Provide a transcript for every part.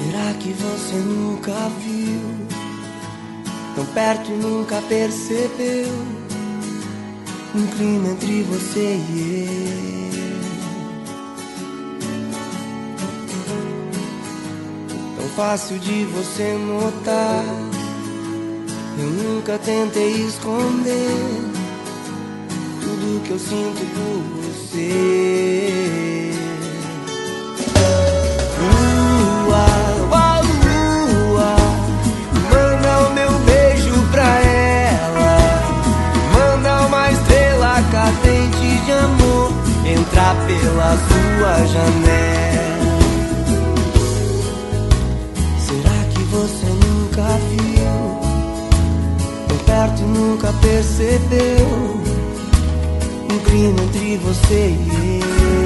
Será que você nunca viu, tão perto e nunca percebeu, um clima entre você e eu? Tão fácil de você notar, eu nunca tentei esconder tudo que eu sinto por você. Cadente de amor entrar pela sua janela. Será que você nunca viu, tão perto e nunca percebeu, um clima entre você e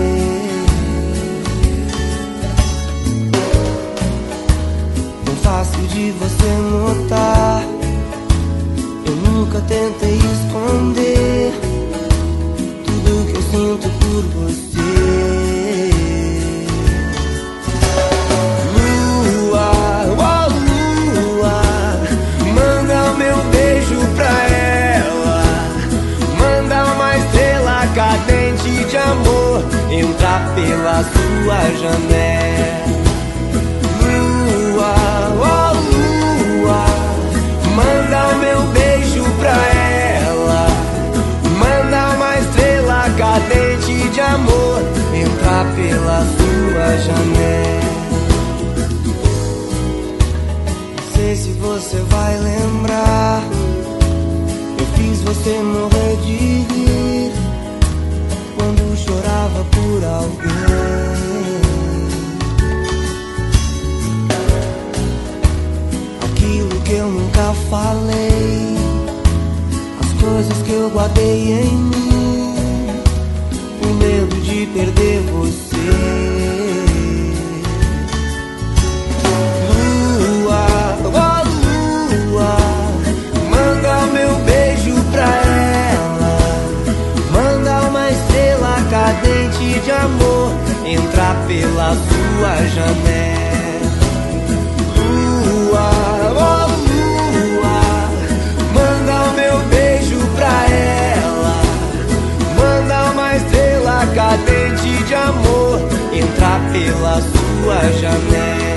eu? Tão fácil de você notar, eu nunca tentei esconder tudo que eu sinto por você. Lua, oh lua, manda meu beijo pra ela, manda uma estrela cadente de amor entrar pela sua janela. Lua, oh lua, manda meu beijo pra ela, manda uma estrela cadente de amor entrar pela sua janela. Não sei se você vai lembrar, eu fiz você morrer de rir quando chorava por alguém. Aquilo que eu nunca falei, as coisas que eu guardei em mim, por medo de perder você. Lua, oh lua, manda meu beijo pra ela, manda uma estrela cadente de amor entrar pela sua janela. Lua, oh lua, manda meu beijo pra ela, manda uma estrela cadente de amor entrar pela sua janela.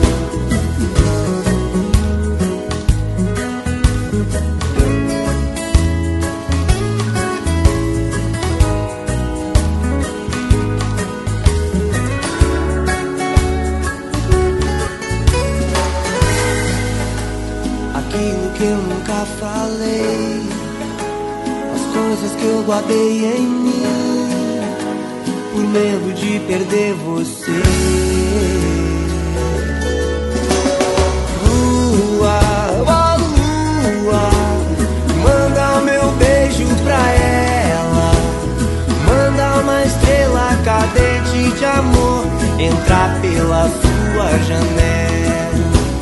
Aquilo que eu nunca falei, as coisas que eu guardei em mim, por medo de perder você. Lua, oh lua, manda meu beijo pra ela, manda uma estrela cadente de amor entrar pela sua janela.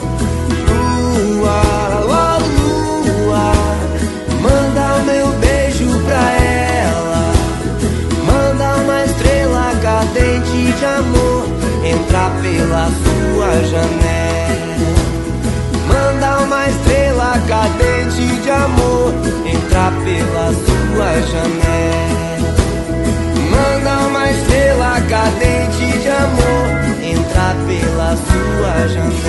Lua, oh lua, manda meu beijo pra ela, manda uma estrela cadente de amor entrar pela sua janela. Manda uma estrela cadente de amor entrar pela sua janela. Manda uma estrela cadente de amor entrar pela sua janela.